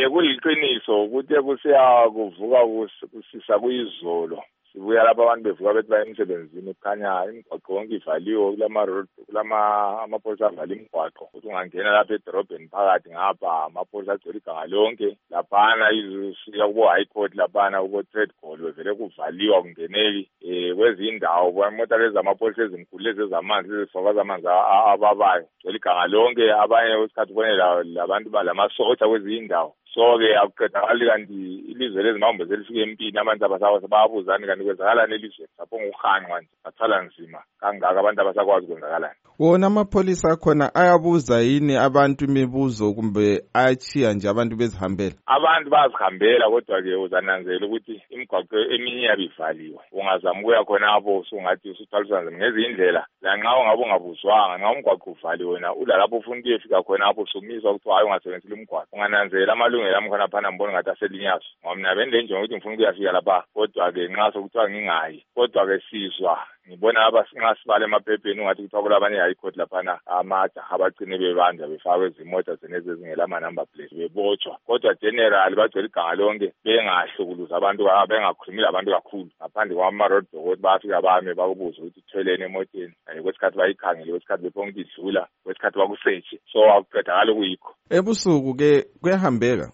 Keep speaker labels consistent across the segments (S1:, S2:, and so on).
S1: Kuliqiniso ukuthi kusiya kuvuka kusisa kuyizolo. Sibuya lapha abantu bevuka bethi baya emsebenzini kukhanya imigwaqo yonke ivaliwe amapolisa avala imigwaqo ukuthi ungangena lapha edorobheni phakathi ngapha amapolisa agcwele iganga lonke laphana izusiya kubo high court laphana kubo trade hall bevele kuvaliwa kungeneki kwezinye indawo imota lezi amapolisa ezinkulu lezi ezamanzi ezifaka zamanzi ababayo gcwele iganga lonke abanye wesikhathi ubone labantu balamasotsha kwezinye indawo. So-ke akuqedakali kanti ilizwe lezimahombe selifike empini abantu abasawa bayabuzani kanti kwenzakalani elizweni lapho nguhanqwa nje bathwala nzima kangaka abantu abasakwazi kwenzakalani.
S2: Wona amapholisa akhona ayabuza yini abantu imibuzo kumbe ayachiya nje abantu bezihambela?
S1: Abantu bazihambela kodwa-ke uzananzela ukuthi imigwaqo eminye yabivaliwe. Ungazama ukuya khonapho usungathi usuthwaliswa nzima ngezinye indlela lanxa ungabe ungabuzwanga nxa umgwaqo uvaliwe wena ulalapho ufuna ukuyefika khonapho usumiswa ukuthi hayi ungasebenzisi umgwaqo. Ungananzela amalungelo ami khonaphana ngibona ngathi aselinyazwa ngoba mina bendenje ukuthi ngifuna ukuyafika lapha kodwa-ke nxa sokuthiwa ngingayi kodwa-ke sizwa ngibona nxa sibala emaphepheni ungathi kuthiwa kulabanye high court laphana amajaha abacine bebanjwa befakwe izimota zenezi ezingela ama-number plate bebotshwa kodwa general bagcwele iganga lonke bengahlukuluzi abantu bengakhulumile abantu kakhulu ngaphandle kwama-roadblock ukuthi bayafika bame bakubuze ukuthi uthweleni emoteni kwesikhathi bayikhangele kwesikhathi bephonga ukuthi idlula kwesikhathi bakusetshe so akuqedakali kuyikho.
S2: Ebusuku-ke kuyahambeka?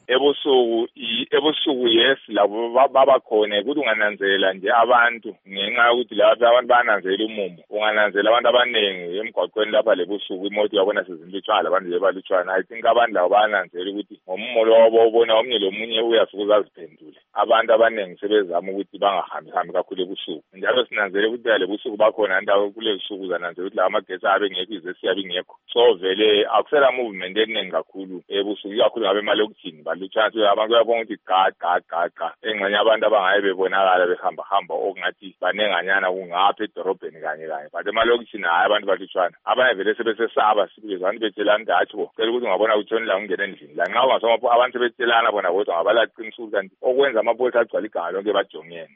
S1: Ebusuku yes labo babakhona ukuthi ungananzela nje abantu ngenxa yokuthi lapha abantu bananzela umumo ungananzela abantu abaningi emgwaqweni lapha lebusuku imoto yabona sezinlutshwana labantu nje balutshwana I think abantu labo bananzela ukuthi ngomumo lowo ubona omnye lomunye uyasuka uzaziphendule abantu abaningi sebezama ukuthi bangahambi kakhulu ebusuku njalo sinanzele ukuthi lebusuku bakhona ndawo kulebusuku uzananzela ukuthi la amagesi abe ngekho izesi yabe ngekho so vele akusela movement eningi kakhulu ebusuku ikakhulu ngabe emalokishini balutshwana abantu bayabona ukuthi ga engxenye abantu abangaye bebonakala behamba okungathi banenganyana kungapha edorobheni kanye but emalokishini hayi abantu balutshwana abanye vele sebesesaba sibizana betshelana ukuthi hatshi bo cela ukuthi ungabona utshoni la ungena endlini lanxa ungasoma abantu sebetshelana bona kodwa ngabalaqiniso kanti okwenza amapolisa agcwala iganga lonke bajongene.